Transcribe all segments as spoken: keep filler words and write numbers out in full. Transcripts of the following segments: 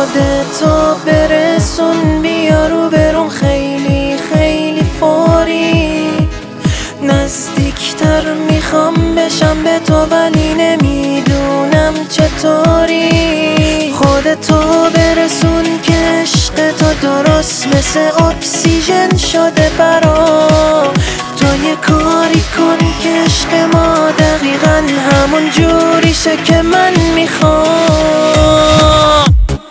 خودتو برسون، بیا رو برون خیلی خیلی فوری. نزدیکتر میخوام بشم به تو ولی نمیدونم چطوری. خودتو برسون که عشق تو درست مثل اکسیژن شده برام. تو یه کاری کن که عشق ما دقیقا همون جوریشه که من میخوام.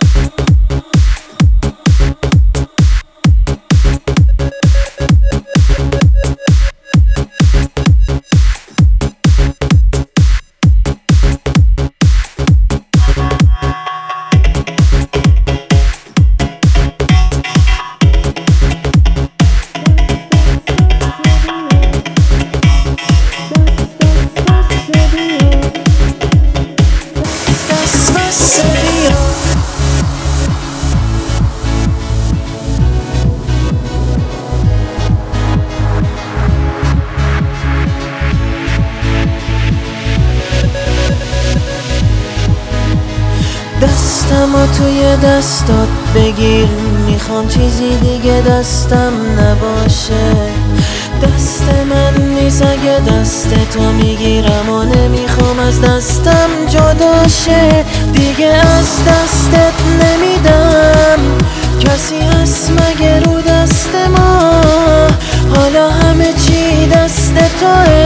دستمو توی دستات بگیر، میخوام چیزی دیگه دستم نباشه. دست من نیست اگه دست تو میگیرم و نمیخوام از دستم جداشه. دیگه از دستت نمیدم، کسی هست مگه رو دست ما؟ حالا همه چی دست توه.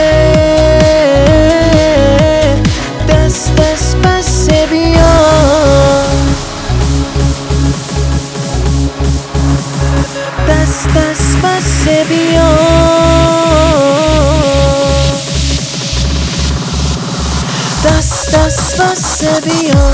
دست دست بس بیا، دست دست بس بیا، دست دست بس بیا.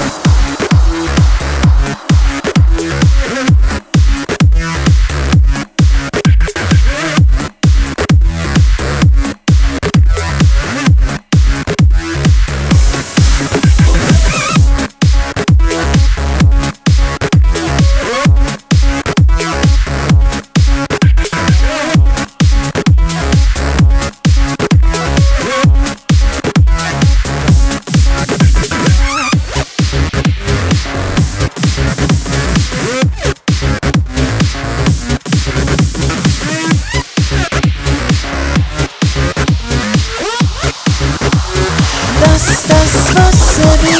That's, that's, that's,